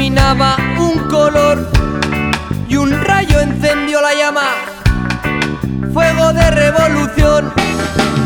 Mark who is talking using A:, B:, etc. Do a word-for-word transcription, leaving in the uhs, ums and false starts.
A: dominaba un color y un rayo encendió la llama, fuego de revolución.